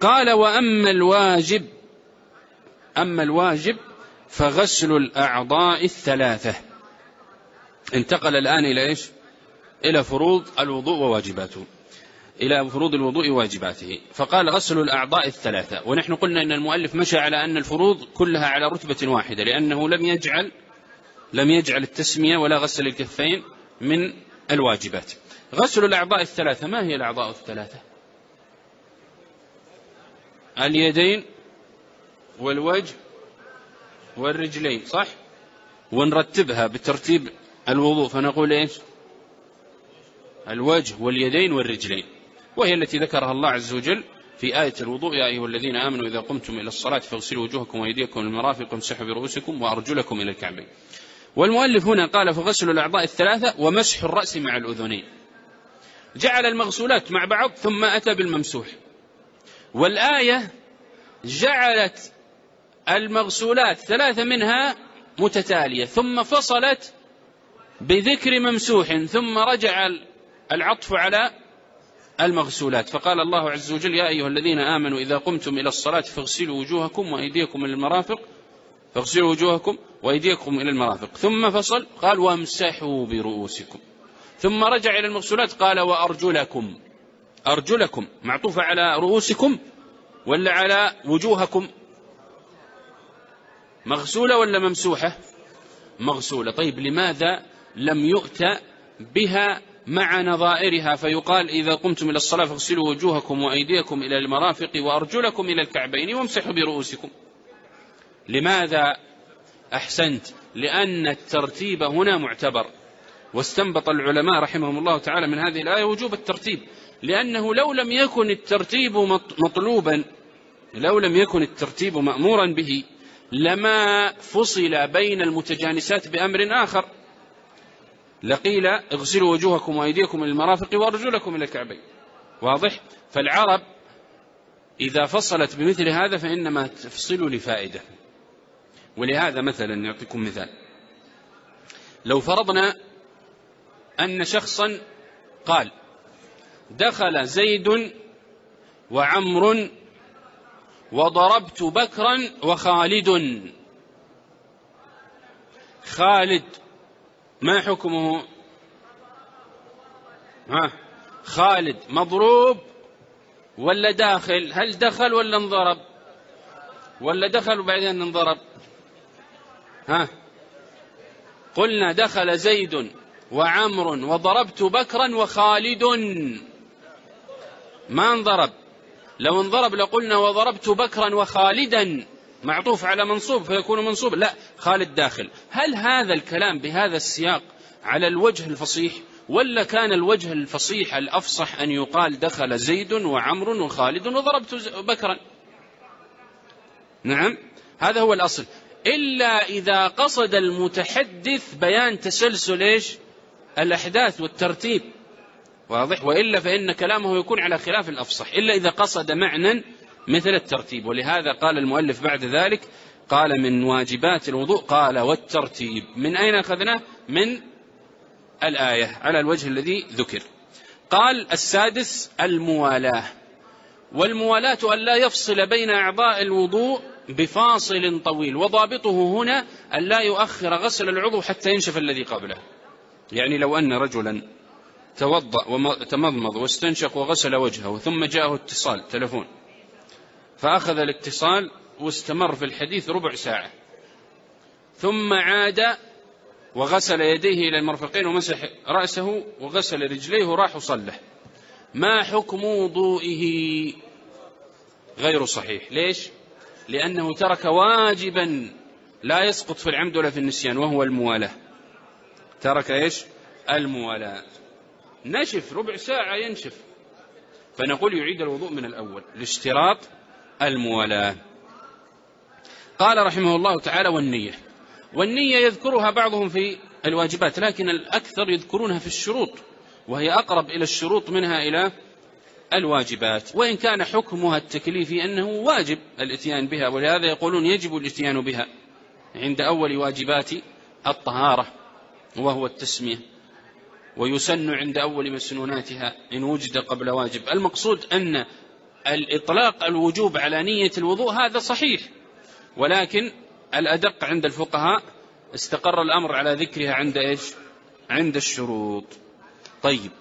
قال أما الواجب فغسل الأعضاء الثلاثة. انتقل الآن إلى إيش؟ إلى فروض الوضوء وواجباته، إلى فروض الوضوء وواجباته. فقال غسل الأعضاء الثلاثة، ونحن قلنا أن المؤلف مشى على أن الفروض كلها على رتبة واحدة، لأنه لم يجعل التسمية ولا غسل الكفين من الواجبات. غسل الأعضاء الثلاثة، ما هي الأعضاء الثلاثة؟ اليدين والوجه والرجلين، صح؟ ونرتبها بترتيب الوضوء فنقول إيش؟ الوجه واليدين والرجلين، وهي التي ذكرها الله عز وجل في آية الوضوء: يا أيها الذين آمنوا إذا قمتم إلى الصلاة فاغسلوا وجوهكم وأيديكم إلى المرافق وامسحوا برؤوسكم وأرجلكم إلى الكعبين. والمؤلف هنا قال فغسل الأعضاء الثلاثة ومسح الرأس مع الأذنين، جعل المغسولات مع بعض ثم أتى بالممسوح. والآية جعلت المغسولات ثلاثة منها متتالية ثم فصلت بذكر ممسوح، ثم رجع العطف على المغسولات، فقال الله عز وجل: يا أيها الذين آمنوا إذا قمتم إلى الصلاة فاغسلوا وجوهكم وأيديكم إلى المرافق، فاغسلوا وجوهكم وأيديكم إلى المرافق، ثم فصل قال: وامسحوا برؤوسكم، ثم رجع إلى المغسولات قال: وأرجلكم. أرجلكم معطوفة على رؤوسكم ولا على وجوهكم؟ مغسولة ولا ممسوحة؟ مغسولة. طيب لماذا لم يؤتى بها مع نظائرها فيقال: إذا قمتم إلى الصلاة فاغسلوا وجوهكم وأيديكم إلى المرافق وأرجلكم إلى الكعبين وامسحوا برؤوسكم؟ لماذا؟ أحسنت، لأن الترتيب هنا معتبر، واستنبط العلماء رحمهم الله تعالى من هذه الآية وجوب الترتيب، لأنه لو لم يكن الترتيب مطلوبا، لو لم يكن الترتيب مأمورا به، لما فصل بين المتجانسات بأمر آخر، لقيل: اغسلوا وجوهكم وأيديكم إلى المرافق وأرجلكم إلى الكعبين. واضح؟ فالعرب إذا فصلت بمثل هذا فإنما تفصل لفائدة. ولهذا مثلا نعطيكم مثال: لو فرضنا أن شخصا قال: دخل زيد وعمر وضربت بكرا وخالد. خالد ما حكمه؟ خالد مضروب ولا داخل؟ هل دخل ولا انضرب؟ ولا دخل وبعدين انضرب؟ قلنا دخل زيد وعمر وضربت بكرا وخالد، ما انضرب. لو انضرب لقلنا وضربت بكرا وخالدا، معطوف على منصوب فيكون منصوب. لا، خالد داخل. هل هذا الكلام بهذا السياق على الوجه الفصيح، ولا كان الوجه الفصيح الأفصح أن يقال دخل زيد وعمر وخالد وضربت بكرا؟ نعم، هذا هو الأصل، إلا إذا قصد المتحدث بيان تسلسل الأحداث والترتيب. واضح؟ وإلا فإن كلامه يكون على خلاف الأفصح، إلا إذا قصد معنى مثل الترتيب. ولهذا قال المؤلف بعد ذلك، قال: من واجبات الوضوء، قال: والترتيب. من أين أخذناه؟ من الآية على الوجه الذي ذكر. قال: السادس الموالاة. والموالاة أن لا يفصل بين أعضاء الوضوء بفاصل طويل، وضابطه هنا أن لا يؤخر غسل العضو حتى ينشف الذي قبله. يعني لو أن رجلا توضأ وتمضمض واستنشق وغسل وجهه، ثم جاءه اتصال تلفون، فأخذ الاتصال واستمر في الحديث ربع ساعة، ثم عاد وغسل يديه إلى المرفقين ومسح رأسه وغسل رجليه وراح وصلح، ما حكم وضوئه؟ غير صحيح. ليش؟ لأنه ترك واجبا لا يسقط في العمد ولا في النسيان، وهو الموالاة. ترك إيش؟ الموالاة. نشف ربع ساعة ينشف، فنقول يعيد الوضوء من الأول لاشتراط الموالاة. قال رحمه الله تعالى: والنية. والنية يذكرها بعضهم في الواجبات، لكن الأكثر يذكرونها في الشروط، وهي أقرب إلى الشروط منها إلى الواجبات، وإن كان حكمها التكليفي أنه واجب الاتيان بها، ولهذا يقولون يجب الاتيان بها عند أول واجبات الطهارة وهو التسمية، ويسن عند أول مسنوناتها إن وجد قبل واجب. المقصود أن الإطلاق الوجوب على نية الوضوء هذا صحيح، ولكن الأدق عند الفقهاء استقر الأمر على ذكرها عند إيش؟ عند الشروط. طيب،